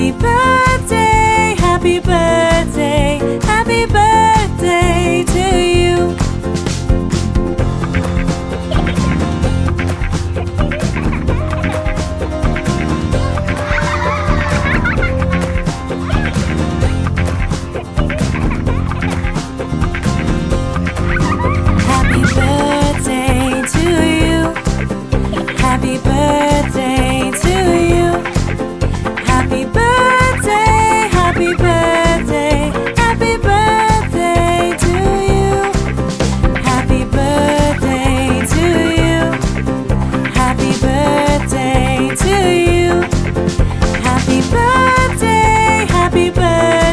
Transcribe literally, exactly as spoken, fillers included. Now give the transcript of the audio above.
Happy birthday, happy birthday, happy birthday to you. Happy birthday to you. Happy birthday to you. Happy birthday, happy birthday, happy birthday to you. Happy birthday to you. Happy birthday to you. Happy birthday, happy birthday.